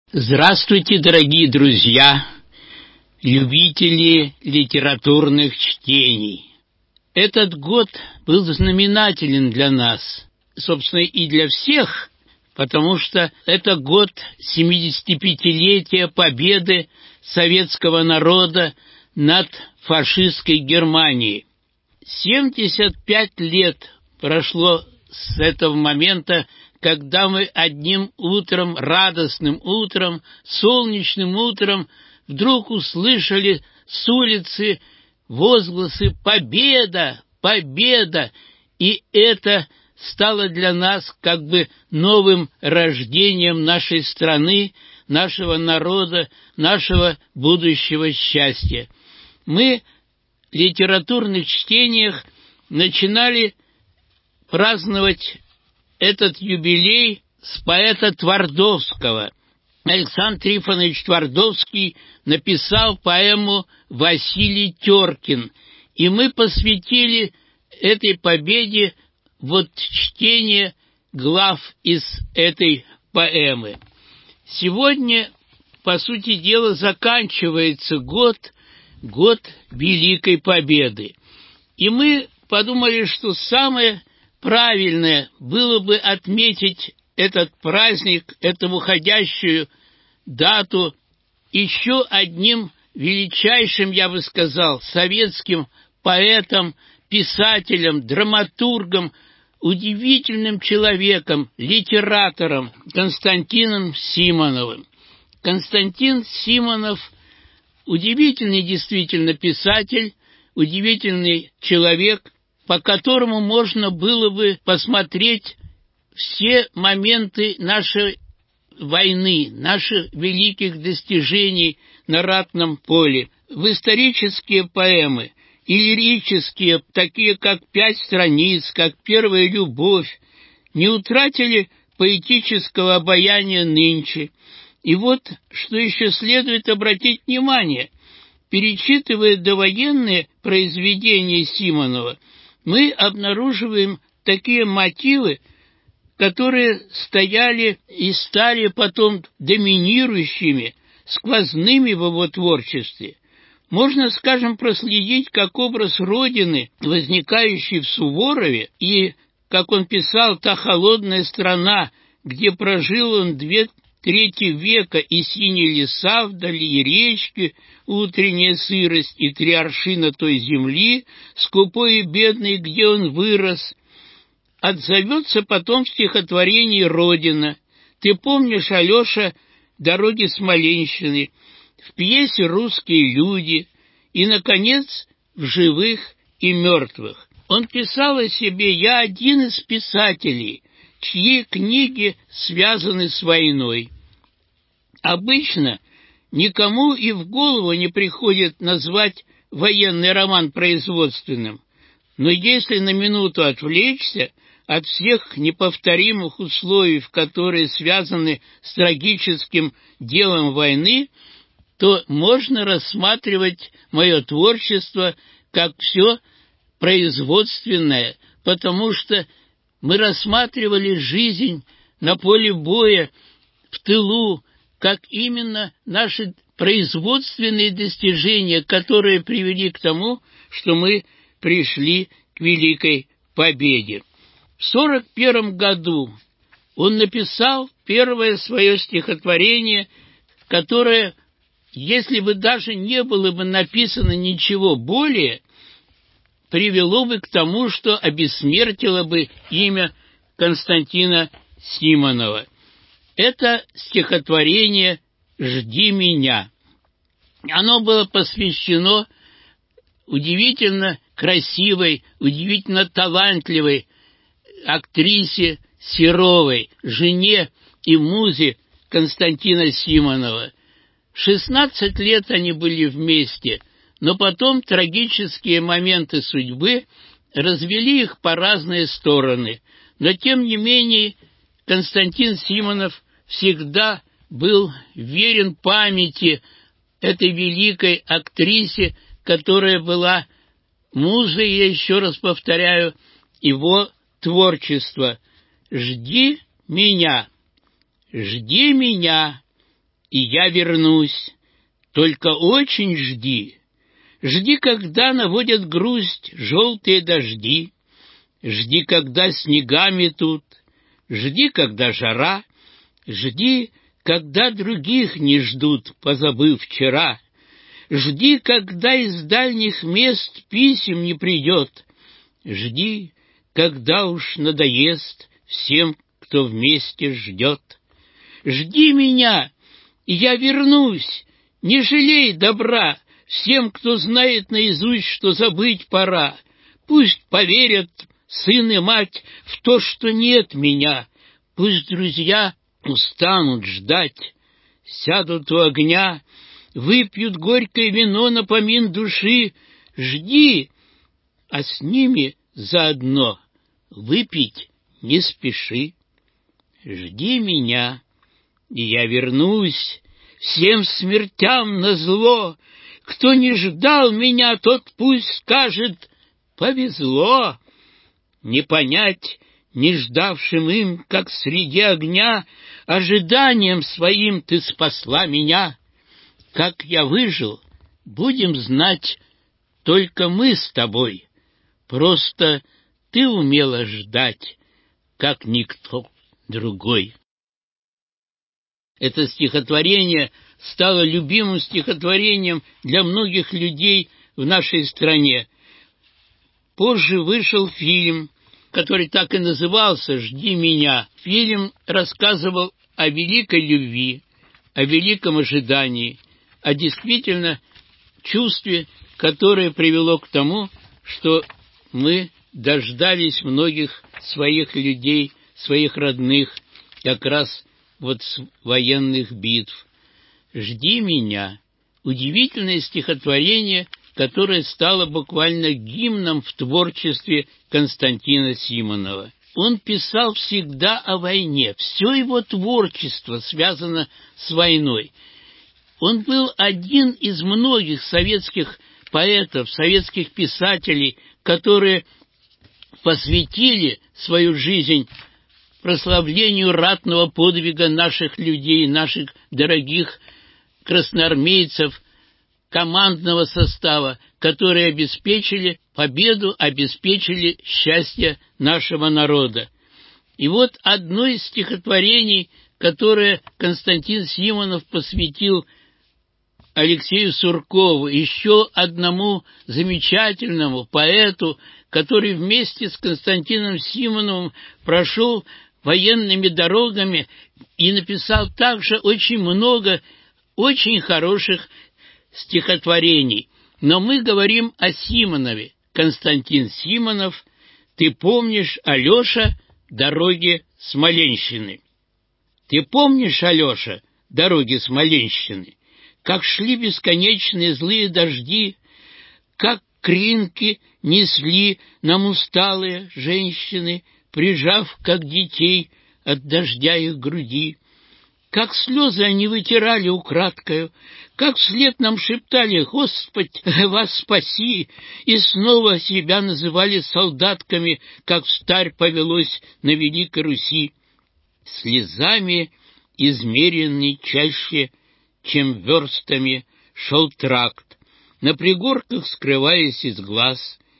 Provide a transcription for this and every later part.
Здравствуйте, дорогие друзья, любители литературных чтений. Этот год был знаменателен для нас, собственно, и для всех, потому что это год 75-летия победы советского народа над фашистской Германией. 75 лет прошло с этого момента, когда мы одним утром, радостным утром, солнечным утром, вдруг услышали с улицы возгласы «Победа! Победа!» И это стало для нас как бы новым рождением нашей страны, нашего народа, нашего будущего счастья. Мы в литературных чтениях начинали праздновать этот юбилей с поэта Твардовского. Александр Трифонович Твардовский написал поэму «Василий Теркин», и мы посвятили этой победе чтение глав из этой поэмы. Сегодня, по сути дела, заканчивается год Великой Победы. И мы подумали, что самое правильное было бы отметить этот праздник, эту уходящую дату еще одним величайшим, я бы сказал, советским поэтом, писателем, драматургом, удивительным человеком, литератором Константином Симоновым. Константин Симонов – удивительный действительно писатель, удивительный человек, по которому можно было бы посмотреть все моменты нашей войны, наших великих достижений на ратном поле, в исторические поэмы и лирические, такие как «Пять страниц», как «Первая любовь», не утратили поэтического обаяния нынче. И что еще следует обратить внимание, перечитывая довоенные произведения Симонова, мы обнаруживаем такие мотивы, которые стояли и стали потом доминирующими, сквозными в его творчестве. Можно, скажем, проследить, как образ Родины, возникающий в Суворове, и, как он писал, «Та холодная страна, где прожил он 2/3 века, и синие леса вдали, и речки, утренняя сырость, и 3 аршина той земли, скупой и бедной, где он вырос», отзовется потом в стихотворении «Родина». «Ты помнишь, Алеша, дороги Смоленщины», в пьесе «Русские люди» и, наконец, в «Живых и мертвых». Он писал о себе: «Я один из писателей, чьи книги связаны с войной». Обычно никому и в голову не приходит назвать военный роман производственным, но если на минуту отвлечься от всех неповторимых условий, которые связаны с трагическим делом войны, то можно рассматривать мое творчество как все производственное, потому что мы рассматривали жизнь на поле боя, в тылу, как именно наши производственные достижения, которые привели к тому, что мы пришли к Великой Победе. В 1941 году он написал первое свое стихотворение, которое, если бы даже не было бы написано ничего более, привело бы к тому, что обессмертило бы имя Константина Симонова. Это стихотворение «Жди меня». Оно было посвящено удивительно красивой, удивительно талантливой актрисе Серовой, жене и музе Константина Симонова. 16 лет они были вместе, но потом трагические моменты судьбы развели их по разные стороны. Но тем не менее Константин Симонов всегда был верен памяти этой великой актрисе, которая была музой, я еще раз повторяю, его творчества. «Жди меня, и я вернусь. Только очень жди. Жди, когда наводят грусть желтые дожди. Жди, когда снега метут. Жди, когда жара. Жди, когда других не ждут, позабыв вчера. Жди, когда из дальних мест писем не придет. Жди, когда уж надоест всем, кто вместе ждет. Жди меня, и я вернусь, не жалей добра всем, кто знает наизусть, что забыть пора. Пусть поверят сын и мать в то, что нет меня. Пусть друзья устанут ждать, сядут у огня, выпьют горькое вино на помин души. Жди, а с ними заодно выпить не спеши. Жди меня, и я вернусь всем смертям назло. Кто не ждал меня, тот пусть скажет: повезло. Не понять не ждавшим им, как среди огня, ожиданием своим ты спасла меня. Как я выжил, будем знать только мы с тобой. Просто ты умела ждать, как никто другой. Это стихотворение стало любимым стихотворением для многих людей в нашей стране. Позже вышел фильм, который так и назывался «Жди меня». Фильм рассказывал о великой любви, о великом ожидании, о действительно чувстве, которое привело к тому, что мы дождались многих своих людей, своих родных, как раз вот с военных битв. «Жди меня» — удивительное стихотворение, которое стало буквально гимном в творчестве Константина Симонова. Он писал всегда о войне, все его творчество связано с войной. Он был один из многих советских поэтов, советских писателей, которые посвятили свою жизнь прославлению ратного подвига наших людей, наших дорогих красноармейцев, командного состава, которые обеспечили победу, обеспечили счастье нашего народа. И вот одно из стихотворений, которое Константин Симонов посвятил Алексею Суркову, еще одному замечательному поэту, который вместе с Константином Симоновым прошел военными дорогами и написал также очень много очень хороших стихотворений. Но мы говорим о Симонове. Константин Симонов, ты помнишь, Алеша, дороги Смоленщины? Ты помнишь, Алеша, дороги Смоленщины? Как шли бесконечные злые дожди, как кринки несли нам усталые женщины, прижав, как детей, от дождя их груди. Как слезы они вытирали украдкою, как вслед нам шептали: «Господь, вас спаси!» И снова себя называли солдатками, как встарь повелось на Великой Руси. Слезами измеренный чаще, чем верстами, шел тракт, на пригорках скрываясь из глаз.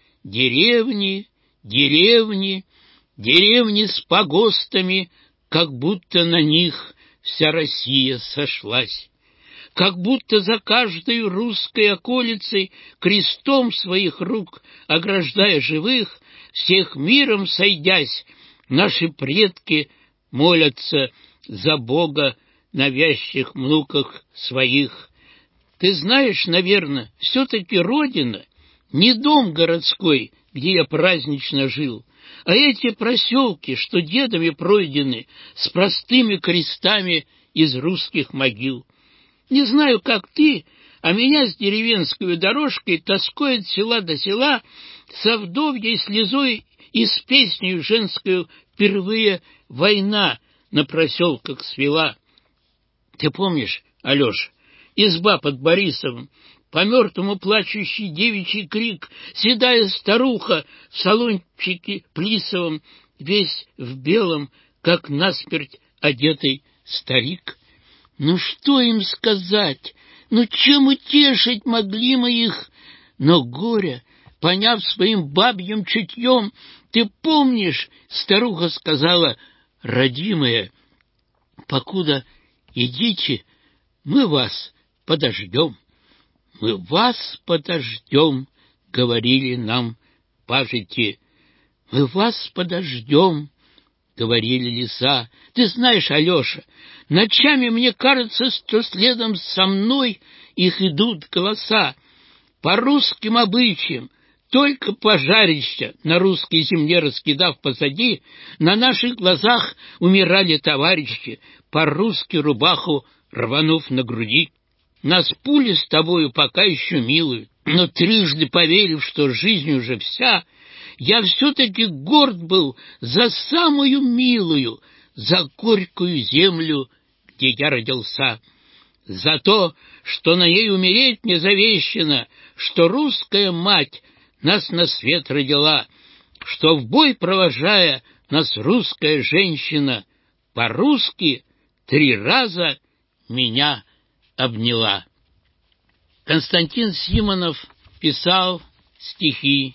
Деревни, деревни, деревни с погостами, как будто на них вся Россия сошлась, как будто за каждой русской околицей, крестом своих рук ограждая живых, всех миром сойдясь, наши предки молятся за Бога на вящих внуках своих. Ты знаешь, наверное, все-таки Родина не дом городской, где я празднично жил, а эти проселки, что дедами пройдены, с простыми крестами из русских могил. Не знаю, как ты, а меня с деревенской дорожкой тоской от села до села, со вдовьей слезой и с песней женскую впервые война на проселках свела. Ты помнишь, Алеша, изба под Борисовым, по мертвому плачущий девичий крик, седая старуха в салончике плисовом, весь в белом, как насмерть одетый старик? Ну что им сказать? Ну чем утешить могли мы их? Но горе, поняв своим бабьим чутьем, ты помнишь, старуха сказала, родимые, покуда идите, мы вас подождем. Мы вас подождем, говорили нам пажити. Мы вас подождем, говорили леса. Ты знаешь, Алеша, ночами мне кажется, что следом со мной их идут голоса. По русским обычаям, только пожарища, на русской земле раскидав позади, на наших глазах умирали товарищи, по-русски рубаху рванув на груди. Нас пули с тобою пока еще милуют, но трижды поверив, что жизнь уже вся, я все-таки горд был за самую милую, за горькую землю, где я родился. За то, что на ней умереть не завещено, что русская мать нас на свет родила, что в бой провожая нас русская женщина по-русски 3 раза меня обняла. Константин Симонов писал стихи,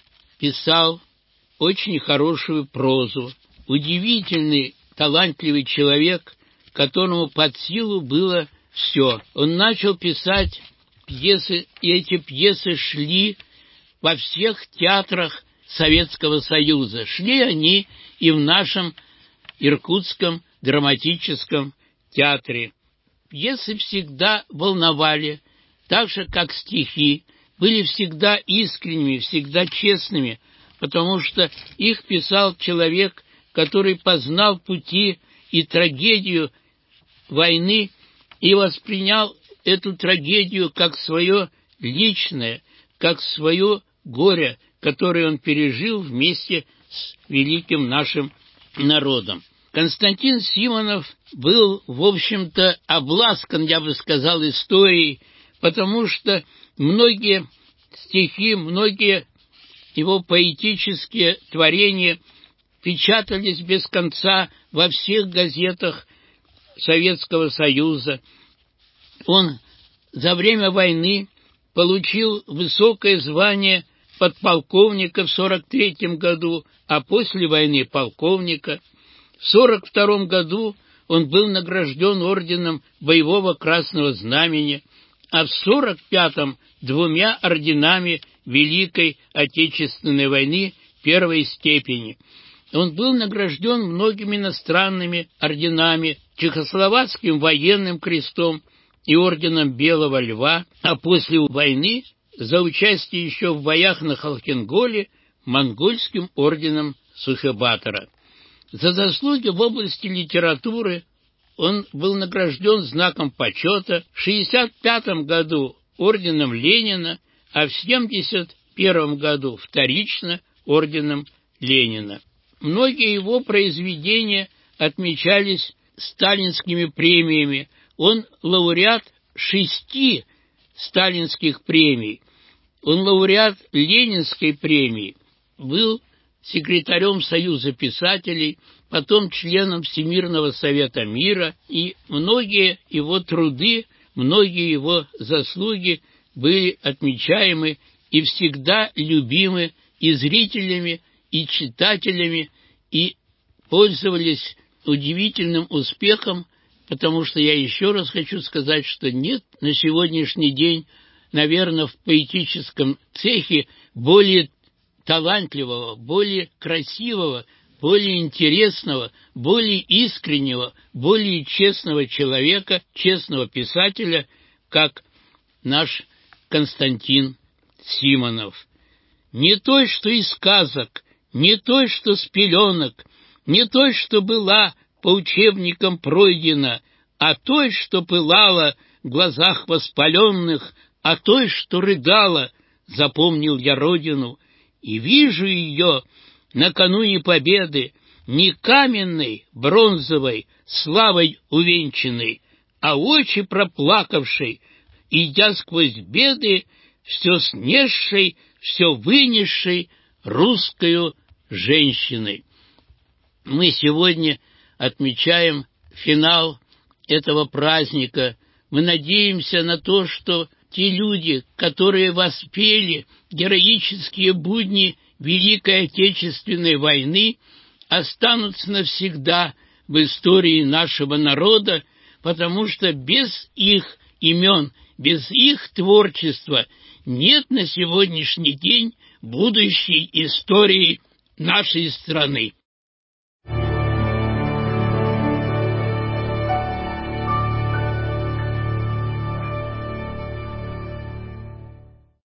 писал очень хорошую прозу, удивительный, талантливый человек, которому под силу было все. Он начал писать пьесы, и эти пьесы шли во всех театрах Советского Союза. Шли они и в нашем Иркутском драматическом театре. Пьесы всегда волновали, так же, как стихи, были всегда искренними, всегда честными, потому что их писал человек, который познал пути и трагедию войны и воспринял эту трагедию как свое личное, как свое горе, которое он пережил вместе с великим нашим народом. Константин Симонов был, в общем-то, обласкан, я бы сказал, историей, потому что многие стихи, многие его поэтические творения печатались без конца во всех газетах Советского Союза. Он за время войны получил высокое звание подполковника в 1943 году, а после войны полковника. В 1942 году он был награжден орденом Боевого Красного Знамени, а в 1945 2 орденами Великой Отечественной войны первой степени. Он был награжден многими иностранными орденами, Чехословацким военным крестом и орденом Белого Льва, а после войны за участие еще в боях на Халхин-Голе монгольским орденом Сухебатора. За заслуги в области литературы он был награжден знаком почета в 1965 году орденом Ленина, а в 1971 году вторично орденом Ленина. Многие его произведения отмечались сталинскими премиями. Он лауреат 6 сталинских премий. Он лауреат Ленинской премии. Был секретарем Союза писателей, потом членом Всемирного Совета Мира, и многие его труды, многие его заслуги были отмечаемы и всегда любимы и зрителями, и читателями, и пользовались удивительным успехом, потому что я еще раз хочу сказать, что нет на сегодняшний день, наверное, в поэтическом цехе более талантливого, более красивого, более интересного, более искреннего, более честного человека, честного писателя, как наш Константин Симонов. Не той, что из сказок, не той, что с пеленок, не той, что была по учебникам пройдена, а той, что пылала в глазах воспаленных, а той, что рыдала, запомнил я родину, и вижу ее накануне победы, не каменной, бронзовой, славой увенчанной, а очи проплакавшей, идя сквозь беды, все снесшей, все вынесшей русскою женщиной. Мы сегодня отмечаем финал этого праздника мы надеемся на то, что те люди, которые воспели героические будни Великой Отечественной войны, останутся навсегда в истории нашего народа, потому что без их имен, без их творчества нет на сегодняшний день будущей истории нашей страны.